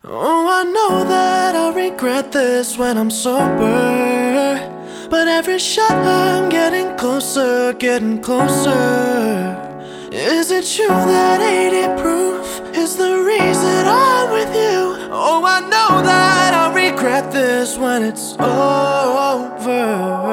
Oh, I know that I'll regret this when I'm sober, but every shot I'm getting closer, getting closer. Is it true that 80 proof is the reason I'm with you? Oh, I know that I'll regret this when it's over.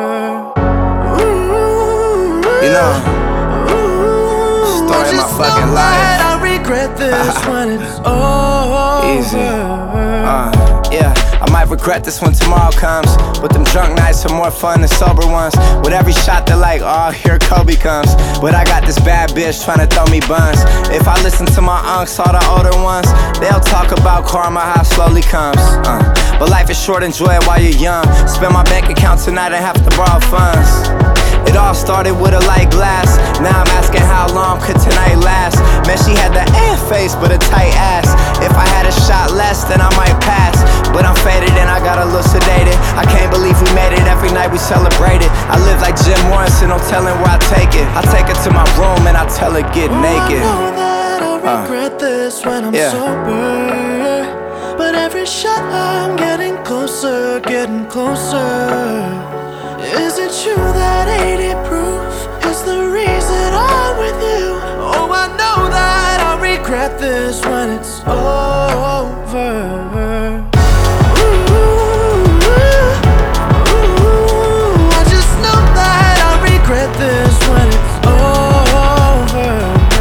You know, story of my fucking life. I'll regret this when it's over. Easy. Yeah, I might regret this when tomorrow comes, but them drunk nights are more fun than sober ones. With every shot they're like, oh, here Kobe comes. But I got this bad bitch trying to throw me buns. If I listen to my unks, all the older ones, they'll talk about karma, how it slowly comes. But life is short, enjoy it while you're young. Spend my bank account tonight and have to borrow funds. It all started with a light glass. Now I'm asking how long could tonight last. Man, she had the face but a tight ass. If I had a shot less, then I might pass. But I'm faded and I got a little sedated. I can't believe we made it, every night we celebrated. I live like Jim Morrison, no telling where I take it. I take her to my room and I tell her get naked. I know that I'll regret this when I'm sober, but every shot I'm getting closer, getting closer. Is it true that 80 proof is the reason I'm with you? Oh, I know that I'll regret this when it's over. I just know that I'll regret this when it's over.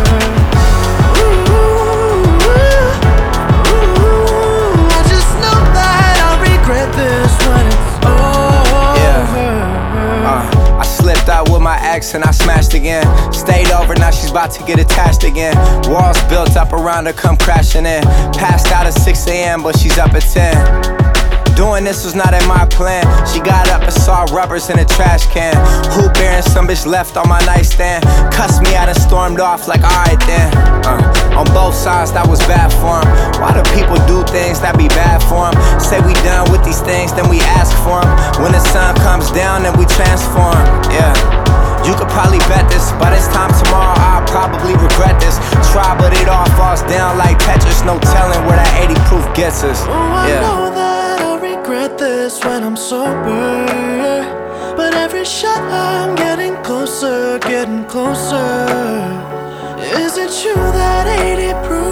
I just know that I'll regret this when it's over. I slipped out with my ex and I smashed again. Stayed over, now she's about to get attached again. Walls built up around her, come crashing in. Passed out at 6 a.m. but she's up at 10. Doing this was not in my plan. She got up and saw rubbers in a trash can. Who bearing some bitch left on my nightstand. Cussed me out and stormed off like alright then. On both sides that was bad for 'em. Why do people do things that be bad for 'em? Say we done with these things, then we ask for 'em. When the sun comes down, then we transform. Yeah, you could probably bet this. By this time tomorrow, I'll probably regret this. Try, but it all falls down like Tetris. No telling where that 80 proof gets us. I know that I'll regret this when I'm sober, but every shot I'm getting closer, getting closer. Is it true that 80 proof